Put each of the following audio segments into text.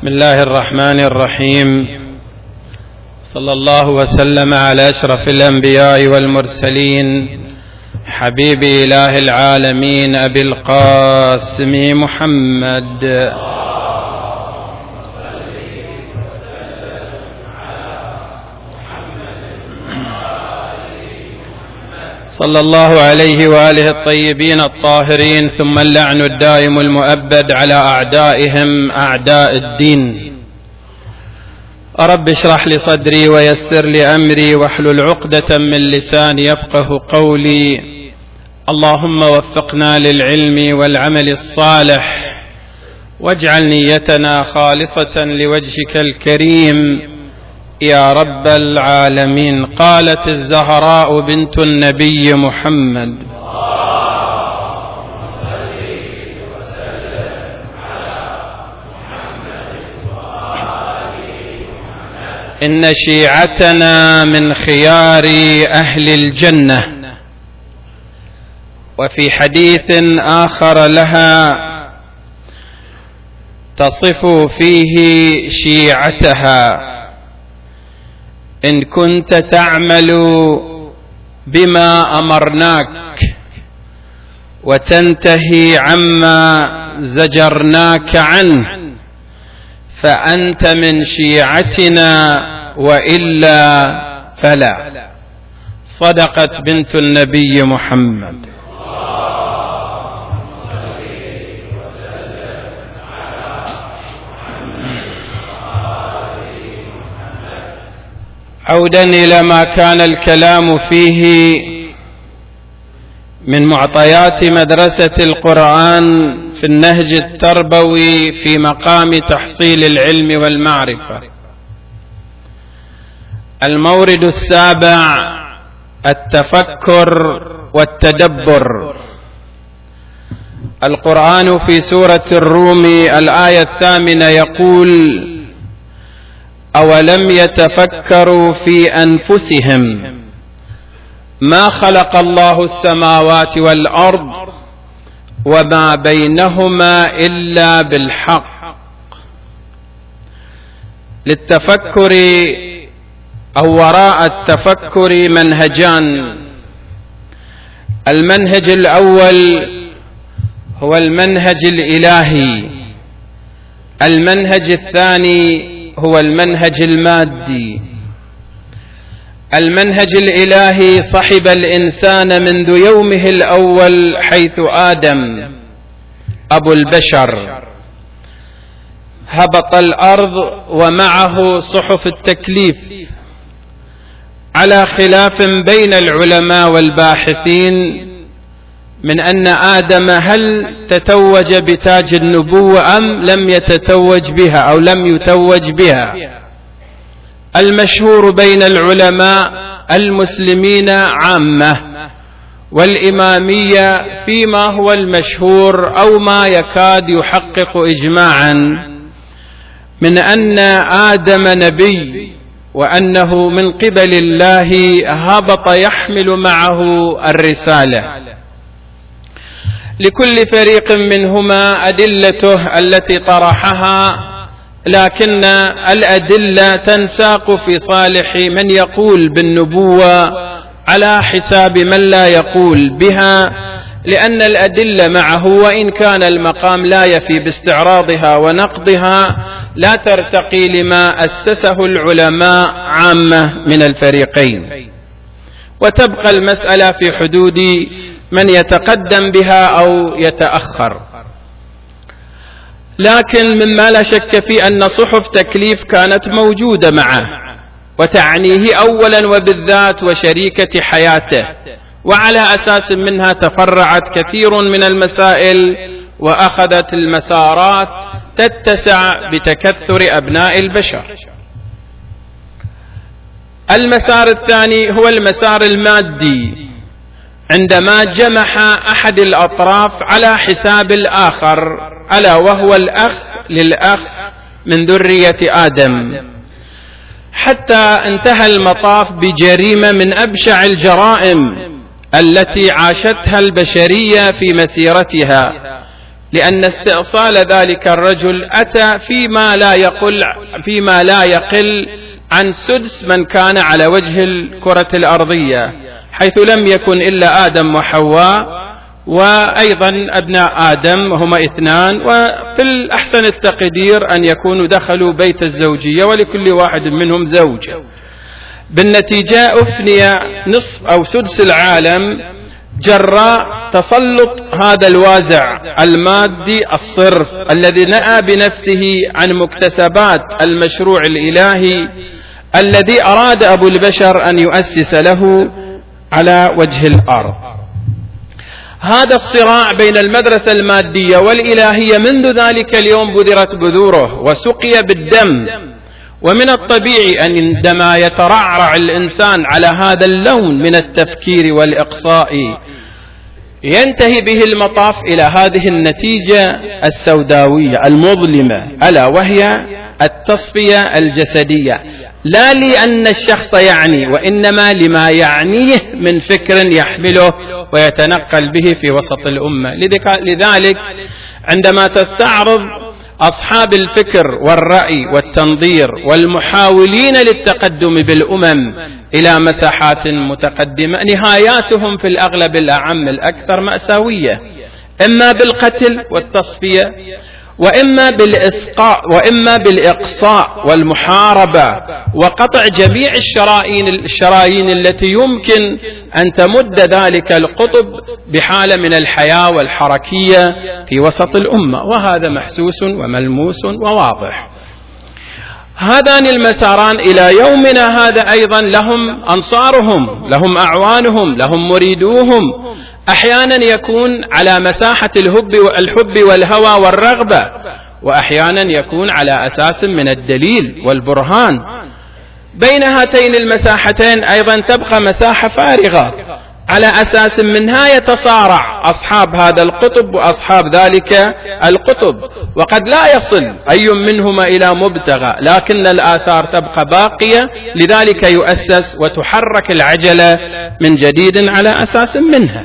بسم الله الرحمن الرحيم. صلى الله وسلم على أشرف الأنبياء والمرسلين حبيب إله العالمين أبي القاسم محمد. صلى الله عليه وآله الطيبين الطاهرين، ثم اللعن الدائم المؤبد على أعدائهم أعداء الدين. رب اشرح لي صدري ويسر لي أمري واحلل عقدة من لساني يفقه قولي. اللهم وفقنا للعلم والعمل الصالح، واجعل نيتنا خالصة لوجهك الكريم يا رب العالمين. قالت الزهراء بنت النبي محمد: إن شيعتنا من خيار أهل الجنة. وفي حديث آخر لها تصف فيه شيعتها: إن كنت تعمل بما أمرناك وتنتهي عما زجرناك عنه فأنت من شيعتنا، وإلا فلا. صدقت بنت النبي محمد. عودا إلى ما كان الكلام فيه من معطيات مدرسة القرآن في النهج التربوي في مقام تحصيل العلم والمعرفة. المورد السابع: التفكر والتدبر. القرآن في سورة الروم الآية 8 يقول: أولم يتفكروا في أنفسهم ما خلق الله السماوات والأرض وما بينهما إلا بالحق. للتفكر أو وراء التفكر منهجان. المنهج الأول هو المنهج الإلهي، المنهج الثاني هو المنهج المادي. المنهج الإلهي صحب الإنسان منذ يومه الأول، حيث آدم أبو البشر هبط الأرض ومعه صحف التكليف، على خلاف بين العلماء والباحثين من أن آدم هل تتوج بتاج النبوة أم لم يتتوج بها أو لم يتوج بها. المشهور بين العلماء المسلمين عامة والإمامية فيما هو المشهور أو ما يكاد يحقق إجماعا من أن آدم نبي، وأنه من قبل الله هبط يحمل معه الرسالة. لكل فريق منهما أدلته التي طرحها، لكن الأدلة تنساق في صالح من يقول بالنبوة على حساب من لا يقول بها، لأن الأدلة معه وإن كان المقام لا يفي باستعراضها ونقضها لا ترتقي لما أسسه العلماء عامة من الفريقين، وتبقى المسألة في حدود من يتقدم بها أو يتأخر. لكن مما لا شك فيه أن صحف تكليف كانت موجودة معه، وتعنيه أولا وبالذات وشريكة حياته، وعلى أساس منها تفرعت كثير من المسائل وأخذت المسارات تتسع بتكثر أبناء البشر. المسار الثاني هو المسار المادي، عندما جمح أحد الأطراف على حساب الآخر، ألا وهو الأخ للأخ من ذرية آدم، حتى انتهى المطاف بجريمة من أبشع الجرائم التي عاشتها البشرية في مسيرتها، لأن استئصال ذلك الرجل أتى فيما لا يقل عن سدس من كان على وجه الكرة الأرضية، حيث لم يكن إلا آدم وحواء، وأيضا أبناء آدم هم 2، وفي الأحسن التقدير أن يكونوا دخلوا بيت الزوجية ولكل واحد منهم زوجة. بالنتيجة أفني نصف أو سدس العالم جراء تسلط هذا الوازع المادي الصرف الذي نأى بنفسه عن مكتسبات المشروع الإلهي الذي أراد أبو البشر أن يؤسس له على وجه الأرض. هذا الصراع بين المدرسة المادية والإلهية منذ ذلك اليوم بذرت بذوره وسقي بالدم، ومن الطبيعي أن عندما يترعرع الإنسان على هذا اللون من التفكير والإقصاء ينتهي به المطاف إلى هذه النتيجة السوداوية المظلمة، ألا وهي التصفية الجسدية، لا لأن الشخص يعني، وإنما لما يعنيه من فكر يحمله ويتنقل به في وسط الأمة. لذلك عندما تستعرض أصحاب الفكر والرأي والتنظير والمحاولين للتقدم بالأمم إلى مساحات متقدمة، نهاياتهم في الأغلب الأعم الأكثر مأساوية، إما بالقتل والتصفية، وإما بالإقصاء والمحاربة وقطع جميع الشرايين التي يمكن أن تمد ذلك القطب بحالة من الحياة والحركية في وسط الأمة، وهذا محسوس وملموس وواضح. هذان المساران إلى يومنا هذا أيضا لهم أنصارهم، لهم أعوانهم، لهم مريدوهم، أحيانا يكون على مساحة الحب والهوى والرغبة، وأحيانا يكون على أساس من الدليل والبرهان. بين هاتين المساحتين أيضا تبقى مساحة فارغة على أساس منها يتصارع أصحاب هذا القطب وأصحاب ذلك القطب، وقد لا يصل أي منهما إلى مبتغى، لكن الآثار تبقى باقية، لذلك يؤسس وتحرك العجلة من جديد على أساس منها.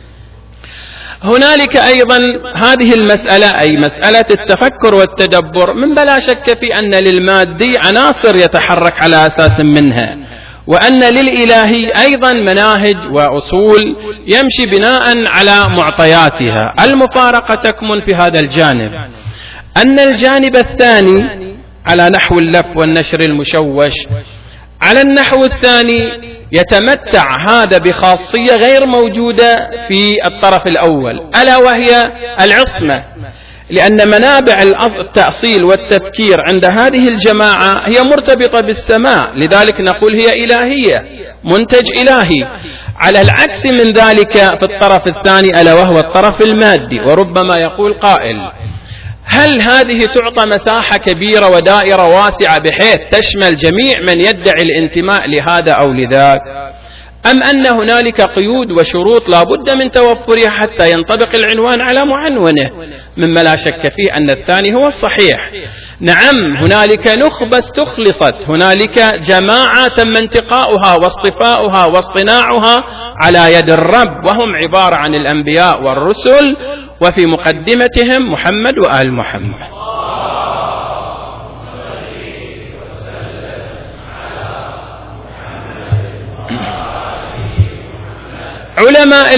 هنالك أيضا هذه المسألة، أي مسألة التفكر والتدبر، من بلا شك في أن للمادي عناصر يتحرك على أساس منها، وأن للإلهي أيضا مناهج وأصول يمشي بناء على معطياتها. المفارقة تكمن في هذا الجانب، أن الجانب الثاني على نحو اللف والنشر المشوش، على النحو الثاني يتمتع هذا بخاصية غير موجودة في الطرف الأول، ألا وهي العصمة، لأن منابع التأصيل والتفكير عند هذه الجماعة هي مرتبطة بالسماء، لذلك نقول هي إلهية، منتج إلهي. على العكس من ذلك في الطرف الثاني ألا وهو الطرف المادي، وربما يقول قائل: هل هذه تعطى مساحة كبيرة ودائرة واسعة بحيث تشمل جميع من يدعي الانتماء لهذا أو لذاك، أم أن هنالك قيود وشروط لا بد من توفرها حتى ينطبق العنوان على معنونه؟ مما لا شك فيه أن الثاني هو الصحيح. نعم، هنالك نخبة استخلصت، هنالك جماعة تم انتقاؤها واصطفاؤها واصطناعها على يد الرب، وهم عبارة عن الأنبياء والرسل، وفي مقدمتهم محمد وآل محمد. علماء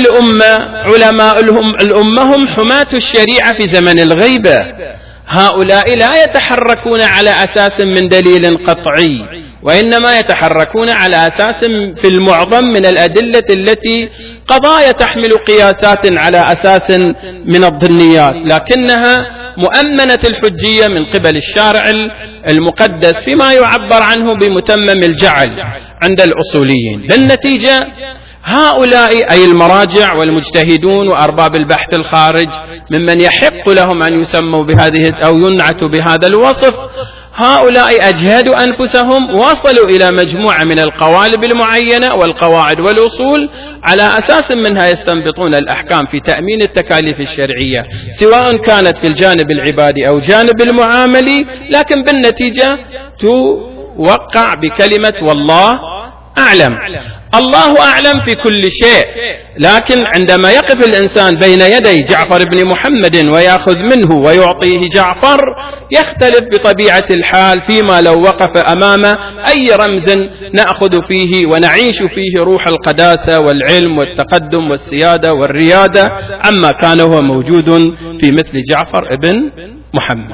الأمة هم حماة الشريعة في زمن الغيبة. هؤلاء لا يتحركون على أساس من دليل قطعي، وإنما يتحركون على أساس في المعظم من الأدلة التي قضايا تحمل قياسات على أساس من الظنيات، لكنها مؤمنة الحجية من قبل الشارع المقدس فيما يعبر عنه بمتمم الجعل عند الأصوليين. بالنتيجة هؤلاء أي المراجع والمجتهدون وأرباب البحث الخارج ممن يحق لهم أن يسموا بهذه أو ينعتوا بهذا الوصف، هؤلاء أجهدوا أنفسهم، وصلوا إلى مجموعة من القوالب المعينة والقواعد والأصول على أساس منها يستنبطون الأحكام في تأمين التكاليف الشرعية، سواء كانت في الجانب العبادي أو جانب المعاملي، لكن بالنتيجة توقع بكلمة والله أعلم. الله أعلم في كل شيء، لكن عندما يقف الإنسان بين يدي جعفر بن محمد ويأخذ منه ويعطيه جعفر يختلف بطبيعة الحال فيما لو وقف أمام أي رمز نأخذ فيه ونعيش فيه روح القداسة والعلم والتقدم والسيادة والريادة عما كان هو موجود في مثل جعفر بن محمد.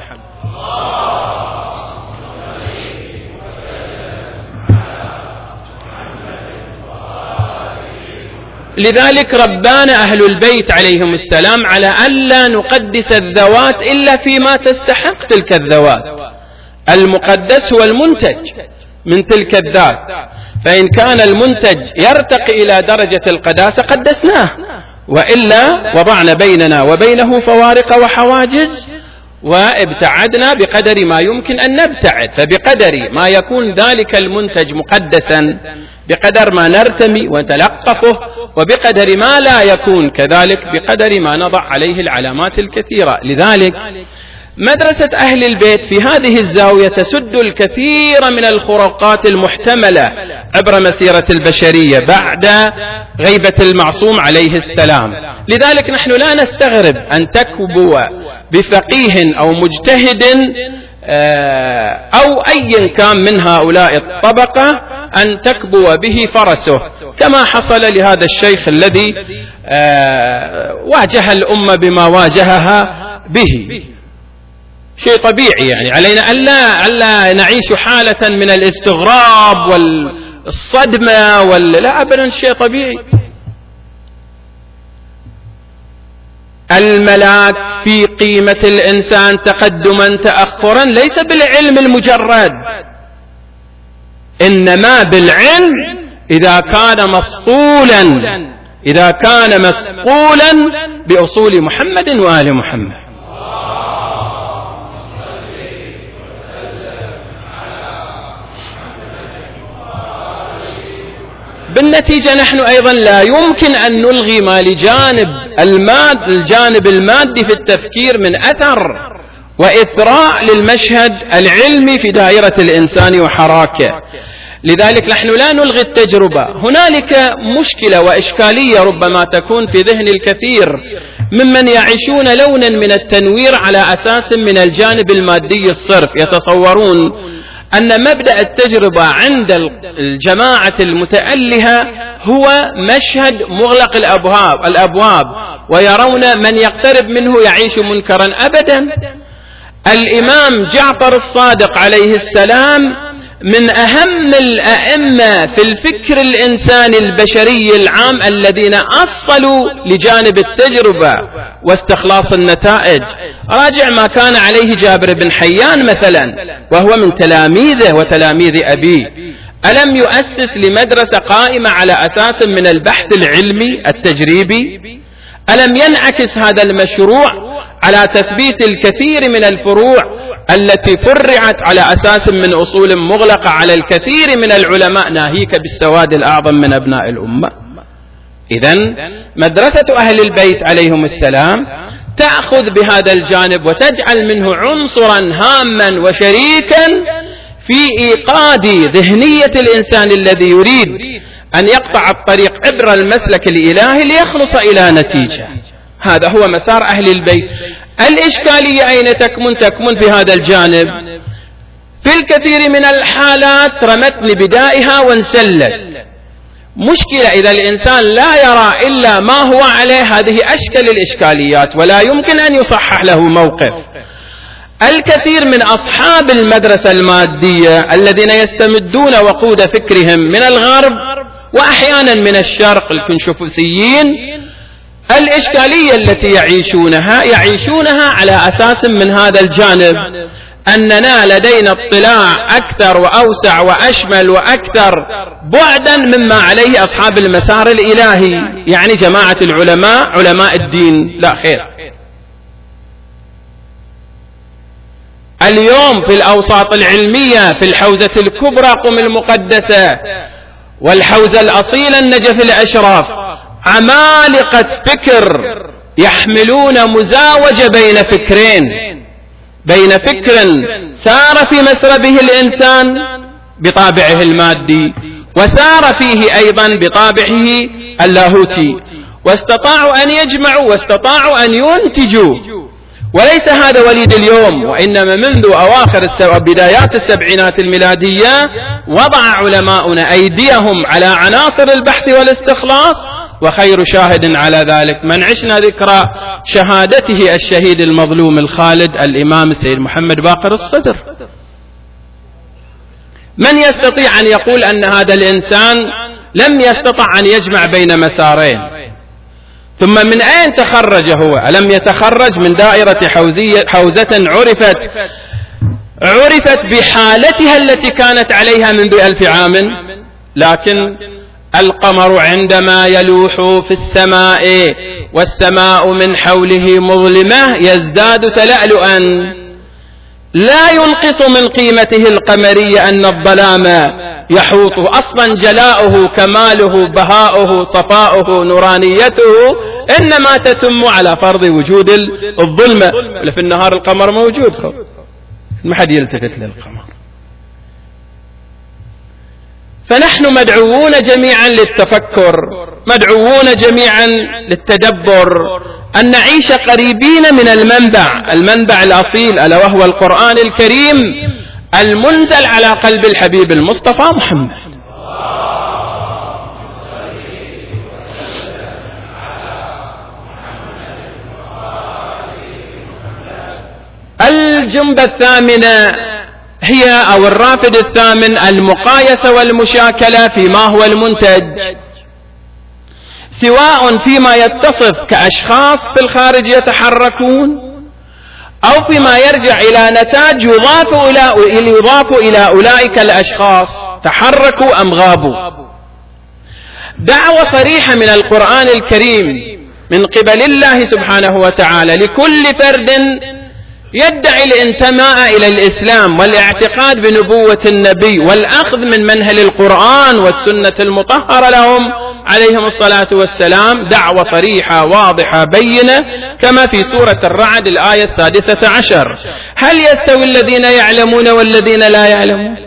لذلك ربانا أهل البيت عليهم السلام على ألا نقدس الذوات إلا فيما تستحق تلك الذوات. المقدس هو المنتج من تلك الذات، فإن كان المنتج يرتقي إلى درجة القداسة قدسناه، وإلا وضعنا بيننا وبينه فوارق وحواجز وابتعدنا بقدر ما يمكن أن نبتعد. فبقدر ما يكون ذلك المنتج مقدسا بقدر ما نرتمي ونتلقفه، وبقدر ما لا يكون كذلك بقدر ما نضع عليه العلامات الكثيرة. لذلك مدرسة أهل البيت في هذه الزاوية تسد الكثير من الخروقات المحتملة عبر مسيرة البشرية بعد غيبة المعصوم عليه السلام. لذلك نحن لا نستغرب أن تكبو بفقيه أو مجتهد أو أي كان من هؤلاء الطبقة أن تكبو به فرسه، كما حصل لهذا الشيخ الذي واجه الأمة بما واجهها به. شيء طبيعي، يعني علينا ألا نعيش حالة من الاستغراب والصدمة لا أبدا، شيء طبيعي. الملاك في قيمة الإنسان تقدما تأخرا ليس بالعلم المجرد، إنما بالعلم إذا كان مصقولا بأصول محمد وآل محمد. بالنتيجة نحن أيضا لا يمكن أن نلغي ما لجانب الجانب المادي في التفكير من أثر وإثراء للمشهد العلمي في دائرة الإنسان وحراكه. لذلك نحن لا نلغي التجربة. هنالك مشكلة وإشكالية ربما تكون في ذهن الكثير ممن يعيشون لونا من التنوير على أساس من الجانب المادي الصرف، يتصورون أن مبدأ التجربة عند الجماعة المتألهة هو مشهد مغلق الأبواب ويرون من يقترب منه يعيش منكرا. أبدا، الإمام جعفر الصادق عليه السلام من أهم الأئمة في الفكر الإنساني البشري العام الذين أصلوا لجانب التجربة واستخلاص النتائج. راجع ما كان عليه جابر بن حيان مثلا، وهو من تلاميذه وتلاميذ أبيه. ألم يؤسس لمدرسة قائمة على أساس من البحث العلمي التجريبي؟ ألم ينعكس هذا المشروع على تثبيت الكثير من الفروع التي فرعت على أساس من أصول مغلقة على الكثير من العلماء، ناهيك بالسواد الأعظم من أبناء الأمة؟ إذن مدرسة أهل البيت عليهم السلام تأخذ بهذا الجانب وتجعل منه عنصرا هاما وشريكا في إيقاد ذهنية الإنسان الذي يريد أن يقطع الطريق عبر المسلك الإلهي ليخلص إلى نتيجة. هذا هو مسار أهل البيت. الإشكالية أين تكمن في هذا الجانب؟ في الكثير من الحالات رمتني بدائها وانسلت. مشكلة إذا الإنسان لا يرى إلا ما هو عليه، هذه أشكل الإشكاليات ولا يمكن أن يصحح له موقف. الكثير من أصحاب المدرسة المادية الذين يستمدون وقود فكرهم من الغرب وأحيانا من الشرق الكنشوفسيين، الإشكالية التي يعيشونها على أساس من هذا الجانب أننا لدينا اطلاع أكثر وأوسع وأشمل وأكثر بعدا مما عليه أصحاب المسار الإلهي، يعني جماعة العلماء علماء الدين. لا خير. اليوم في الأوساط العلمية في الحوزة الكبرى قم المقدسة والحوزة الأصيلة النجف الأشراف عمالقة فكر يحملون مزاوجة بين فكرين، بين فكر سار في مسربه الإنسان بطابعه المادي، وسار فيه أيضا بطابعه اللاهوتي، واستطاعوا أن يجمعوا واستطاعوا أن ينتجوا. وليس هذا وليد اليوم، وإنما منذ أواخر بدايات السبعينات الميلادية وضع علماؤنا أيديهم على عناصر البحث والاستخلاص، وخير شاهد على ذلك من عشنا ذكرى شهادته الشهيد المظلوم الخالد الإمام السيد محمد باقر الصدر. من يستطيع أن يقول أن هذا الإنسان لم يستطع أن يجمع بين مسارين؟ ثم من أين تخرج هو؟ ألم يتخرج من دائرة حوزة عرفت بحالتها التي كانت عليها منذ 1000 عام؟ لكن القمر عندما يلوح في السماء والسماء من حوله مظلمة يزداد تلألؤا، لا ينقص من قيمته القمرية أن الظلام يحوطه، أصلا جلاؤه كماله بهاؤه صفاؤه نورانيته إنما تتم على فرض وجود الظلمة. في النهار القمر موجود، ما حد يلتفت للقمر. فنحن مدعوون جميعا للتفكر، مدعوون جميعا للتدبر، أن نعيش قريبين من المنبع الأصيل، ألا وهو القرآن الكريم المنزل على قلب الحبيب المصطفى محمد. الجنبة الثامنة هي أو الرافد الثامن المقايسة والمشاكلة فيما هو المنتج، سواء فيما يتصف كأشخاص في الخارج يتحركون، أو فيما يرجع إلى نتاج يضاف إلى أولئك الأشخاص تحركوا أم غابوا. دعوة صريحة من القرآن الكريم من قبل الله سبحانه وتعالى لكل فرد يدعي الانتماء إلى الإسلام والاعتقاد بنبوة النبي والأخذ من منهل القرآن والسنة المطهرة لهم عليهم الصلاة والسلام، دعوة صريحة واضحة بينة كما في سورة الرعد الآية 16: هل يستوي الذين يعلمون والذين لا يعلمون؟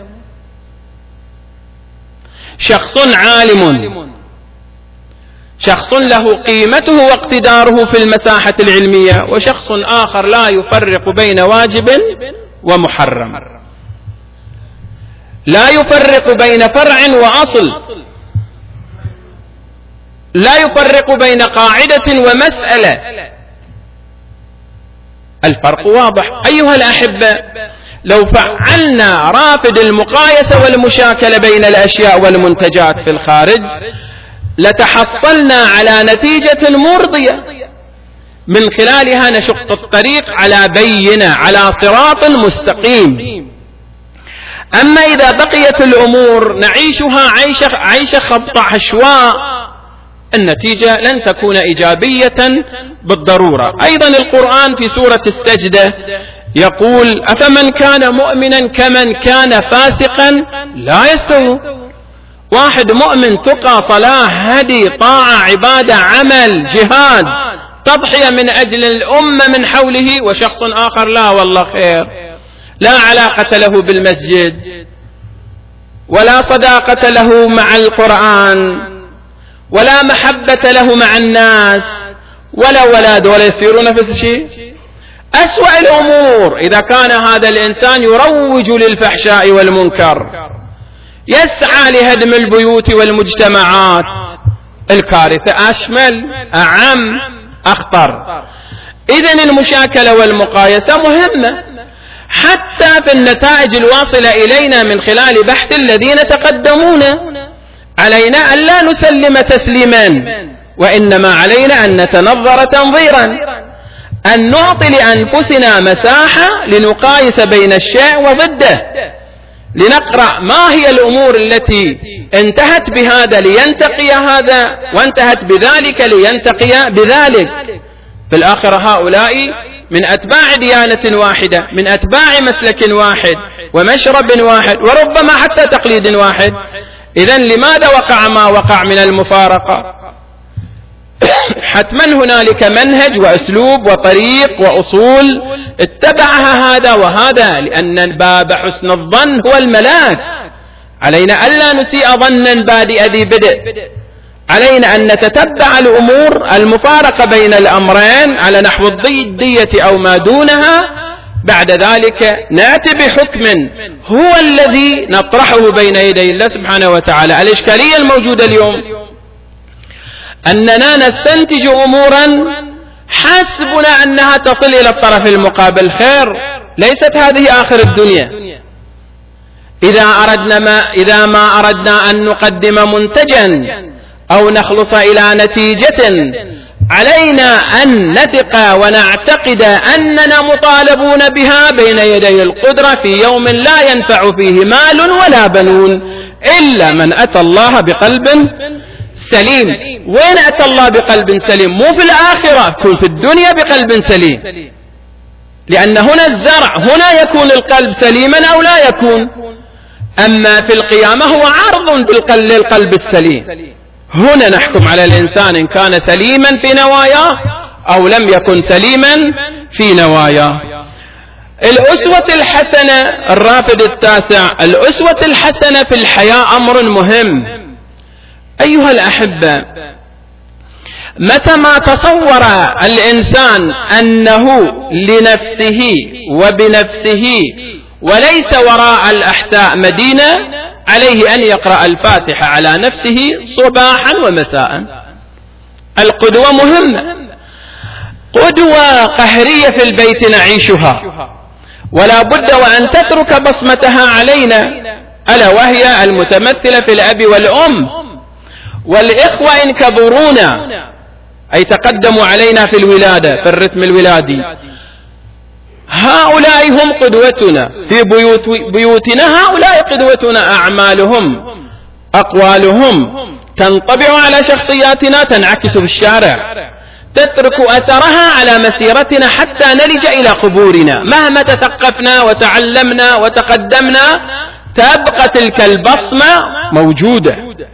شخص عالم، شخص له قيمته واقتداره في المساحة العلمية، وشخص آخر لا يفرق بين واجب ومحرم، لا يفرق بين فرع وأصل، لا يفرق بين قاعدة ومسألة. الفرق واضح. أيها الأحبة، لو فعلنا رافد المقايسة والمشاكلة بين الأشياء والمنتجات في الخارج لتحصلنا على نتيجة مرضية من خلالها نشق الطريق على بينة، على صراط مستقيم. أما إذا بقيت الأمور نعيشها عيش خبط عشواء النتيجة لن تكون إيجابية بالضرورة. أيضا القرآن في سورة السجدة يقول: أفمن كان مؤمنا كمن كان فاسقا لا يستوون. واحد مؤمن تقى صلاة هدي طاعة عبادة عمل جهاد تضحية من أجل الأمة من حوله، وشخص آخر لا والله خير، لا علاقة له بالمسجد ولا صداقة له مع القرآن ولا محبة له مع الناس ولا ولاد ولا يصيرون نفس الشيء. أسوأ الأمور إذا كان هذا الإنسان يروج للفحشاء والمنكر، يسعى لهدم البيوت والمجتمعات. الكارثة أشمل، أعم، أخطر. إذن المشاكلة والمقايسة مهمة حتى في النتائج الواصلة إلينا من خلال بحث الذين تقدمونا. علينا أن لا نسلم تسليما، وإنما علينا أن نتنظر تنظيرا، أن نعطي لأنفسنا مساحة لنقايس بين الشيء وضده، لنقرأ ما هي الأمور التي انتهت بهذا لينتقي هذا، وانتهت بذلك لينتقي بذلك. في الآخرة هؤلاء من أتباع ديانة واحدة، من أتباع مسلك واحد ومشرب واحد وربما حتى تقليد واحد. إذن لماذا وقع ما وقع من المفارقة؟ حتما هنالك منهج وأسلوب وطريق وأصول اتبعها هذا وهذا، لأن باب حسن الظن هو الملاك. علينا ألا نسيء ظنا بادئ ذي بدء، علينا أن نتتبع الأمور المفارقة بين الأمرين على نحو الضية أو ما دونها، بعد ذلك نأتي بحكم هو الذي نطرحه بين يدي الله سبحانه وتعالى. الإشكالية الموجودة اليوم أننا نستنتج أمورا حسبنا أنها تصل إلى الطرف المقابل. خير، ليست هذه آخر الدنيا. إذا ما أردنا أن نقدم منتجا أو نخلص إلى نتيجة، علينا أن نثق ونعتقد أننا مطالبون بها بين يدي القدرة في يوم لا ينفع فيه مال ولا بنون إلا من أتى الله بقلب سليم. وين أتى الله بقلب سليم؟ مو في الآخرة، يكون في الدنيا بقلب سليم، لأن هنا الزرع، هنا يكون القلب سليما أو لا يكون. أما في القيامة هو عرض للقلب السليم. هنا نحكم على الإنسان إن كان سليما في نواياه أو لم يكن سليما في نواياه. الأسوة الحسنة، الرافد التاسع، الأسوة الحسنة في الحياة أمر مهم. أيها الأحبة، متى ما تصور الإنسان أنه لنفسه وبنفسه وليس وراء الأحساء مدينة، عليه أن يقرأ الفاتحة على نفسه صباحا ومساء. القدوة مهمة، قدوة قهرية في البيت نعيشها، ولا بد وأن تترك بصمتها علينا، ألا وهي المتمثلة في الأب والأم والإخوة إن كبرونا، أي تقدموا علينا في الولادة في الرتم الولادي. هؤلاء هم قدوتنا في بيوتنا، هؤلاء قدوتنا، أعمالهم أقوالهم تنطبع على شخصياتنا، تنعكس في الشارع، تترك أثرها على مسيرتنا حتى نلج إلى قبورنا. مهما تثقفنا وتعلمنا وتقدمنا تبقى تلك البصمة موجودة.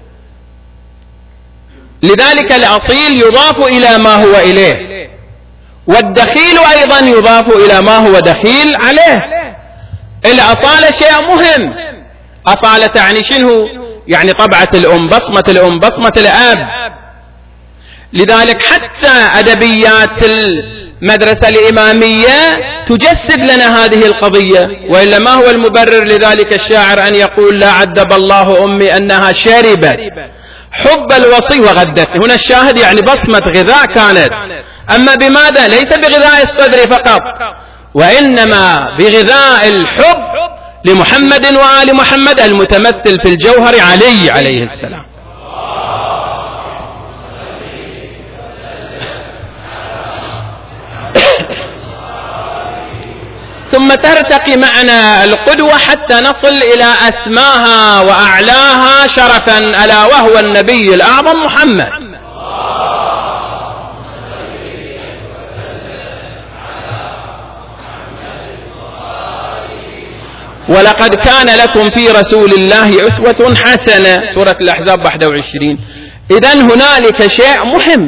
لذلك الأصيل يضاف إلى ما هو إليه، والدخيل أيضا يضاف إلى ما هو دخيل عليه. الأصالة شيء مهم. أصالة تعني شنو؟ يعني طبعة الأم، بصمة الأم، بصمة الأب. لذلك حتى أدبيات المدرسة الإمامية تجسد لنا هذه القضية، وإلا ما هو المبرر لذلك الشاعر أن يقول لا عذب الله أمي أنها شربت حب الوصي وغدت. هنا الشاهد يعني بصمة غذاء كانت، أما بماذا؟ ليس بغذاء الصدر فقط، وإنما بغذاء الحب لمحمد وآل محمد المتمثل في الجوهر علي عليه السلام. ثم ترتقي معنا القدوة حتى نصل إلى أسماها وأعلاها شرفا، ألا وهو النبي الأعظم محمد. ولقد كان لكم في رسول الله أسوة حسنة، سورة الأحزاب 21. إذن هنالك شيء مهم،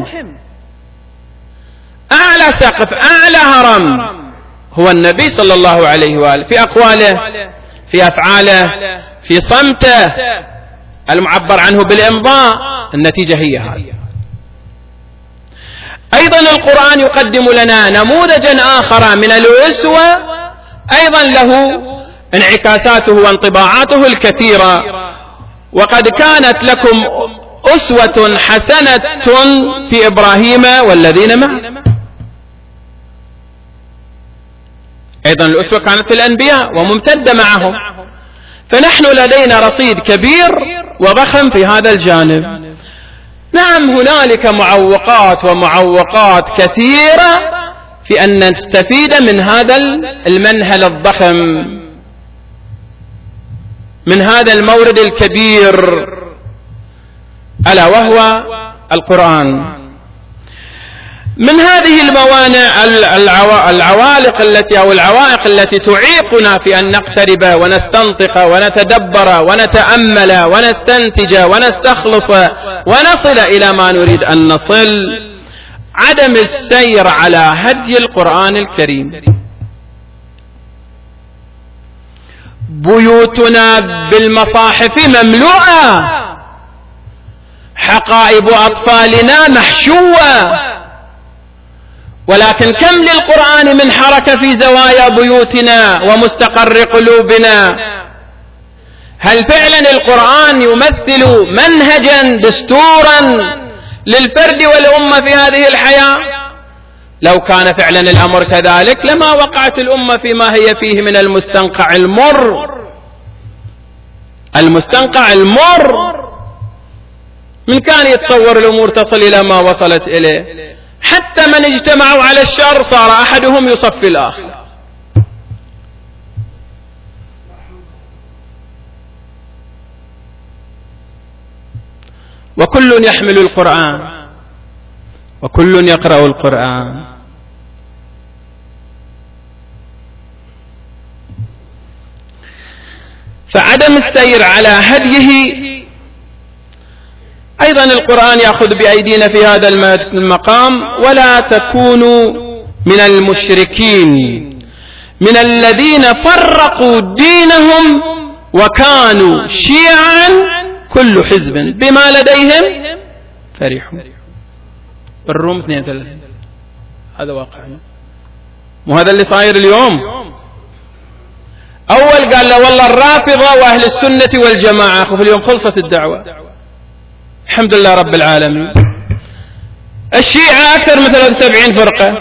أعلى سقف، أعلى هرم هو النبي صلى الله عليه وآله، في أقواله، في أفعاله، في صمته المعبر عنه بالإمضاء. النتيجة هي هذه. أيضا القرآن يقدم لنا نموذجا آخر من الأسوة، أيضا له انعكاساته وانطباعاته الكثيرة. وقد كانت لكم أسوة حسنة في إبراهيم والذين معه. أيضا الأسوة كانت في الأنبياء وممتدة معهم، فنحن لدينا رصيد كبير وضخم في هذا الجانب. نعم هنالك معوقات كثيرة في أن نستفيد من هذا المنهل الضخم، من هذا المورد الكبير، ألا وهو القرآن. من هذه الموانع العوالق التي أو العوائق التي تعيقنا في أن نقترب ونستنطق ونتدبر ونتأمل ونستنتج ونستخلص ونصل إلى ما نريد أن نصل، عدم السير على هدي القرآن الكريم. بيوتنا بالمصاحف مملوءة، حقائب أطفالنا محشوة، ولكن كم للقرآن من حركة في زوايا بيوتنا ومستقر قلوبنا. هل فعلا القرآن يمثل منهجا دستورا للفرد والأمة في هذه الحياة؟ لو كان فعلا الأمر كذلك لما وقعت الأمة فيما هي فيه من المستنقع المر. من كان يتصور الأمور تصل إلى ما وصلت إليه؟ حتى من اجتمعوا على الشر صار أحدهم يصفي الآخر. وكل يحمل القرآن وكل يقرأ القرآن. فعدم السير على هديه أيضا القرآن يأخذ بأيدينا في هذا المقام. ولا تكونوا من المشركين من الذين فرقوا دينهم وكانوا شيعا كل حزب بما لديهم فرحون. الروم 32. هذا واقعنا، وهذا اللي صاير اليوم. أول قال له والله الرافضة وأهل السنة والجماعة، في اليوم خلصت الدعوة الحمد لله رب العالمين. الشيعة أكثر من 73 فرقة،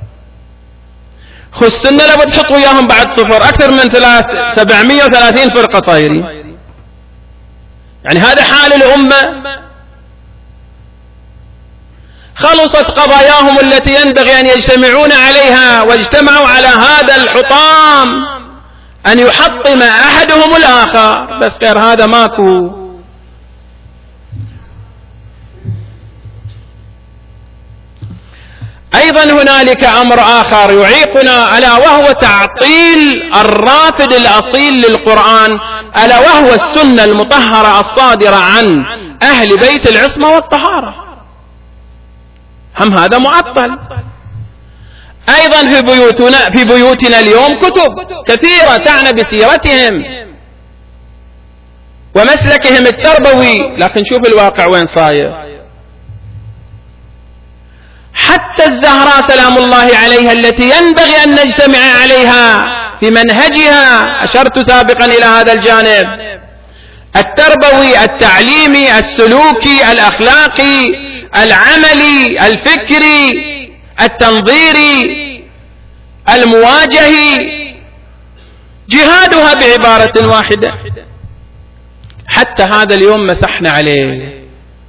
خذ السنة لابد تحط وياهم بعد صفر أكثر من 730 فرقة صايرين. يعني هذا حال الأمة. خلصت قضاياهم التي ينبغي أن يجتمعون عليها، واجتمعوا على هذا الحطام أن يحطم أحدهم الآخر، بس غير هذا ماكو. أيضا هنالك أمر آخر يعيقنا، ألا وهو تعطيل الرافد الأصيل للقرآن، ألا وهو السنة المطهرة الصادرة عن أهل بيت العصمة والطهارة. هم هذا معطل. أيضا في بيوتنا اليوم كتب كثيرة تعنى بسيرتهم ومسلكهم التربوي، لكن شوف الواقع وين صاير. حتى الزهراء سلام الله عليها التي ينبغي أن نجتمع عليها في منهجها، أشرت سابقا إلى هذا الجانب التربوي التعليمي السلوكي الأخلاقي العملي الفكري التنظيري المواجهي، جهادها بعبارة واحدة. حتى هذا اليوم مسحنا عليه.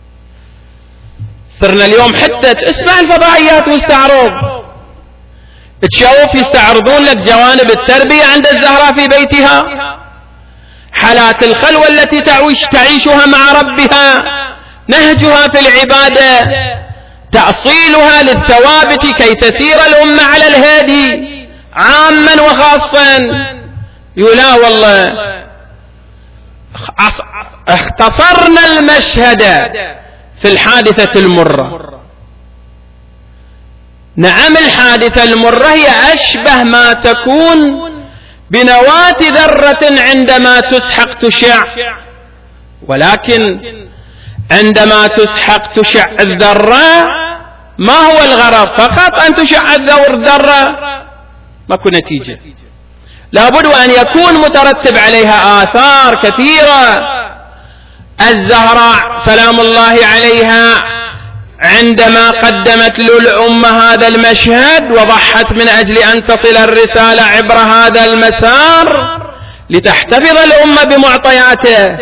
صرنا اليوم حتى تسمع الفضائيات واستعرض تشوف يستعرضون لك جوانب التربية عند الزهراء في بيتها، حالات الخلوة التي تعيشها مع ربها، نهجها في العبادة، تأصيلها للثوابت كي تسير الأمة على الهادي عاما وخاصا. يلا والله اختصرنا المشهد في الحادثة المرة. نعم الحادثة المرة هي أشبه ما تكون بنواة ذرة عندما تسحق تشع، ولكن عندما تسحق تشع الذرة ما هو الغرض فقط أن تشع الذرة، ماكو نتيجة، لابد أن يكون مترتب عليها آثار كثيرة. الزهراء سلام الله عليها عندما قدمت للأمة هذا المشهد وضحت من أجل أن تصل الرسالة عبر هذا المسار لتحتفظ الأمة بمعطياته.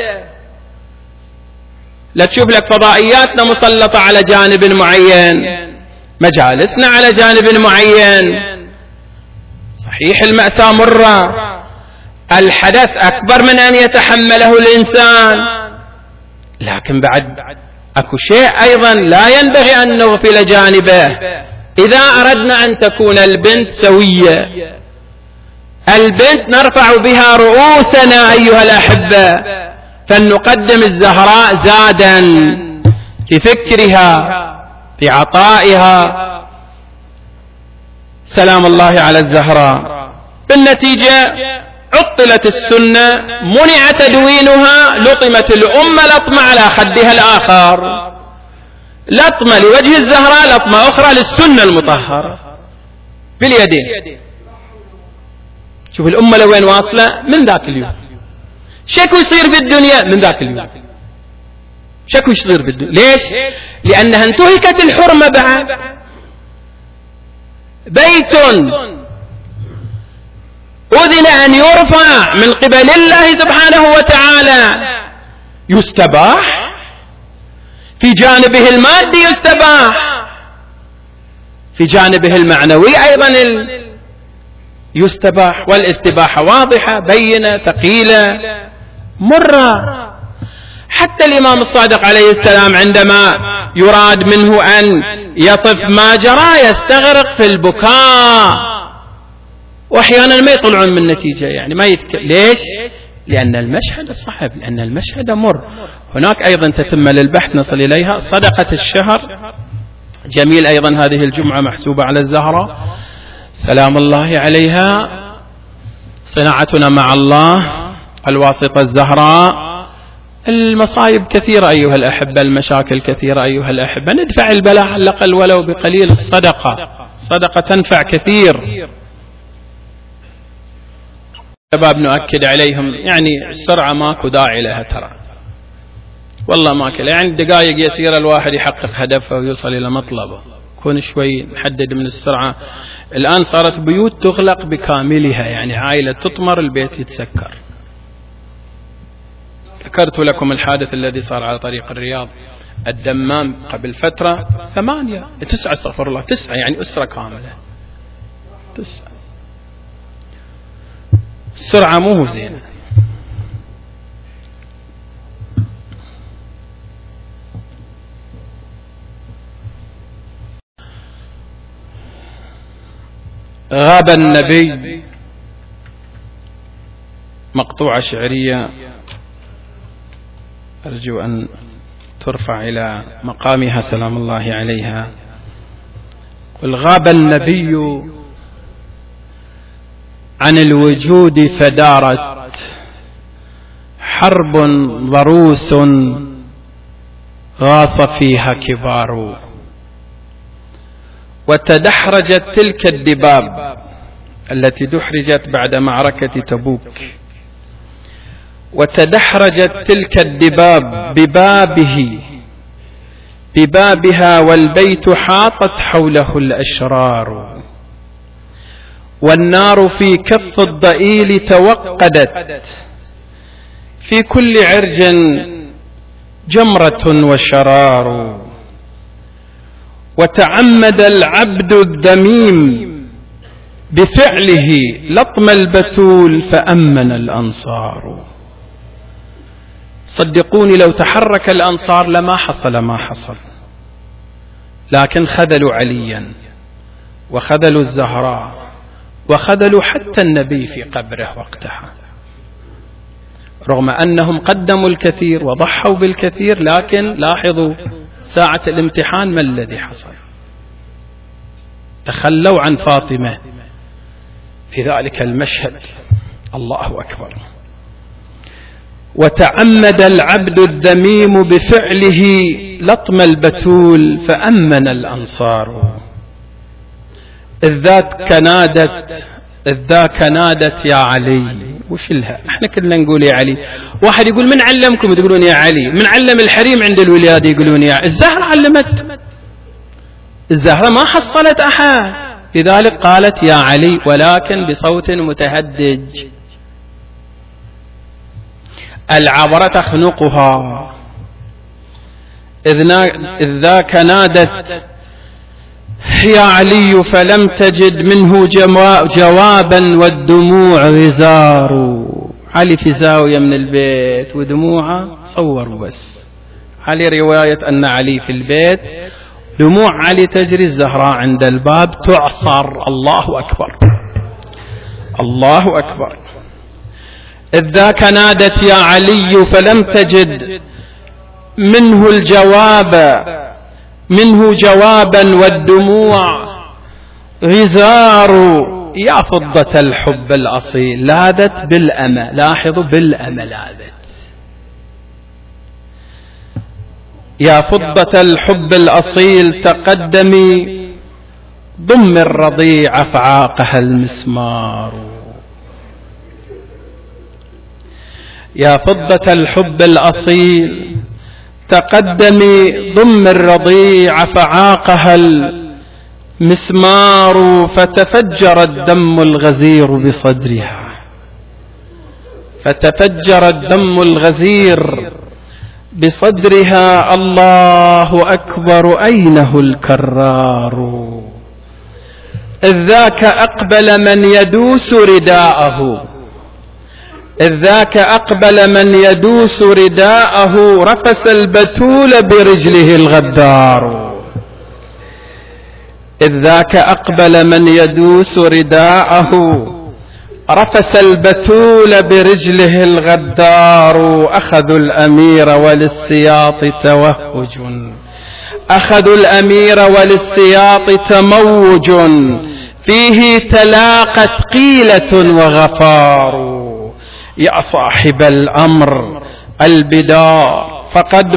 لا تشوف لك فضائياتنا مسلطة على جانب معين، مجالسنا على جانب معين. صحيح المأساة مرة، الحدث أكبر من أن يتحمله الإنسان، لكن بعد أكو شيء أيضا لا ينبغي أن نغفل جانبه. إذا أردنا أن تكون البنت سوية، البنت نرفع بها رؤوسنا أيها الأحبة، فلنقدم الزهراء زادا في فكرها في عطائها سلام الله على الزهراء. بالنتيجة عطلت السنة، منع تدوينها، لطمت الأمة لطمة على خدها الآخر، لطمة لوجه الزهراء، لطمة أخرى للسنة المطهرة باليدين. شوف الأمة لوين واصلة من ذاك اليوم. شكو يصير في الدنيا من ذاك اليوم، شكو يصير في الدنيا. ليش؟ لأنها انتهكت الحرمة. بعد بيت أذن أن يرفع من قبل الله سبحانه وتعالى يستباح، في جانبه المادي يستباح، في جانبه المعنوي أيضا يستباح، والاستباحة واضحة بينة ثقيلة مرة. حتى الإمام الصادق عليه السلام عندما يراد منه أن يصف ما جرى يستغرق في البكاء، وأحيانا ما يطلعون من نتيجة، يعني ما ليش؟ لأن المشهد صعب، لأن المشهد مر. هناك أيضا تتم للبحث نصل إليها صدقة الشهر. جميل أيضا هذه الجمعة محسوبة على الزهراء سلام الله عليها، صناعتنا مع الله الواسطة الزهراء. المصايب كثيرة أيها الأحبة، المشاكل كثيرة أيها الأحبة، ندفع البلاء على الأقل ولو بقليل. الصدقة صدقة تنفع كثير. شباب نؤكد عليهم، يعني السرعة ماكو داعي لها، ترى والله ماكو، يعني دقائق يسيرة الواحد يحقق هدفه ويوصل إلى مطلبه. كون شوي نحدد من السرعة. الآن صارت بيوت تغلق بكاملها، يعني عائلة تطمر البيت يتسكر. ذكرت لكم الحادث الذي صار على طريق الرياض الدمام قبل فترة، 9 استغفر الله 9، يعني أسرة كاملة 9. السرعة مو زينة. غاب النبي، مقطوعة شعرية أرجو أن ترفع إلى مقامها سلام الله عليها. قل غاب النبي عن الوجود فدارت حرب ضروس غاص فيها كبار، وتدحرجت تلك الدباب التي دحرجت بعد معركة تبوك، وتدحرجت تلك الدباب ببابها، والبيت حاطت حوله الأشرار، والنار في كف الضئيل توقدت، في كل عرج جمرة وشرار، وتعمد العبد الذميم بفعله لطم البتول فأمن الأنصار. صدقوني لو تحرك الأنصار لما حصل ما حصل، لكن خذلوا عليا وخذلوا الزهراء وخذلوا حتى النبي في قبره وقتها، رغم أنهم قدموا الكثير وضحوا بالكثير، لكن لاحظوا ساعة الامتحان ما الذي حصل؟ تخلوا عن فاطمة في ذلك المشهد. الله أكبر. وتعمد العبد الذميم بفعله لطم البتول فأمن الأنصار، إذ ذاك نادت يا علي. وش لها؟ احنا كلنا نقول يا علي. واحد يقول من علمكم تقولون يا علي؟ من علم الحريم عند الولادة يقولون يا علي. الزهرة علمت، الزهرة ما حصلت أحد، لذلك قالت يا علي، ولكن بصوت متهدج. العبرة تخنقها. إذ ذاك نادت يا علي فلم تجد منه جوابا والدموع غزار. علي في زاوية من البيت ودموعه، صوروا بس علي رواية أن علي في البيت، دموع علي تجري، الزهراء عند الباب تعصر. الله أكبر، الله أكبر. إذ ذاك نادت يا علي فلم تجد منه جوابا والدموع غزار، يا فضة الحب الأصيل لاذت بالأمى، لاحظوا بالأمى لاذت. يا فضة الحب الأصيل تقدمي ضم الرضيع فعاقها المسمار. يا فضة الحب الأصيل تقدمي ضم الرضيع فعاقها المسمار، فتفجر الدم الغزير بصدرها، فتفجر الدم الغزير بصدرها. الله أكبر أينه الكرار، إذ ذاك أقبل من يدوس رداءه، إذ ذاك أقبل من يدوس رداءه، رفس البتول برجله الغدار. إذ ذاك أقبل من يدوس رداءه، رفس البتول برجله الغدار. أخذوا الأمير وللسياط توهج، أخذوا الأمير وللسياط تموج، فيه تلاقت قيلة وغفار. يا صاحب الأمر البدار،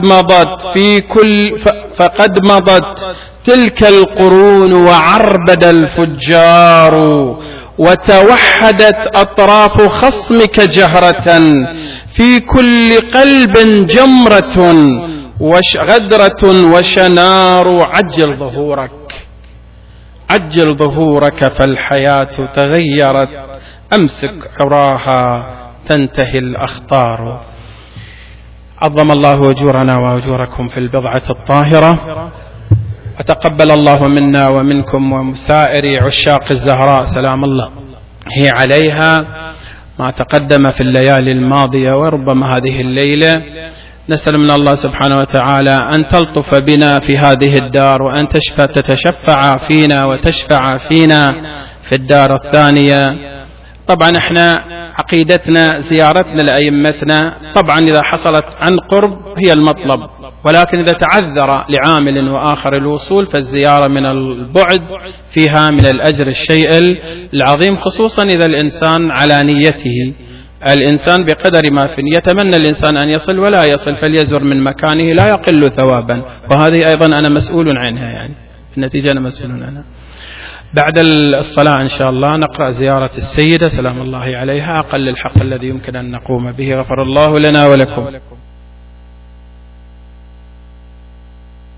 فقد مضت تلك القرون وعربد الفجار، وتوحدت أطراف خصمك جهرة، في كل قلب جمرة غدرة وشنار. عجل ظهورك، عجل ظهورك، فالحياة تغيرت، أمسك عراها تنتهي الأخطار. عظم الله أجورنا وأجوركم في البضعة الطاهرة، وتقبل الله منا ومنكم وسائر عشاق الزهراء سلام الله هي عليها ما تقدم في الليالي الماضية وربما هذه الليلة. نسأل من الله سبحانه وتعالى أن تلطف بنا في هذه الدار، وأن تتشفع فينا وتشفع فينا في الدار الثانية. طبعا احنا عقيدتنا زيارتنا لأئمتنا طبعا إذا حصلت عن قرب هي المطلب، ولكن إذا تعذر لعامل وآخر الوصول فالزيارة من البعد فيها من الأجر الشيء العظيم، خصوصا إذا الإنسان على نيته. الإنسان بقدر ما في يتمنى الإنسان أن يصل ولا يصل، فليزر من مكانه لا يقل ثوابا، وهذه أيضا أنا مسؤول عنها، يعني النتيجة أنا مسؤول عنها. بعد الصلاة إن شاء الله نقرأ زيارة السيدة سلام الله عليها، أقل الحق الذي يمكن أن نقوم به. غفر الله لنا ولكم.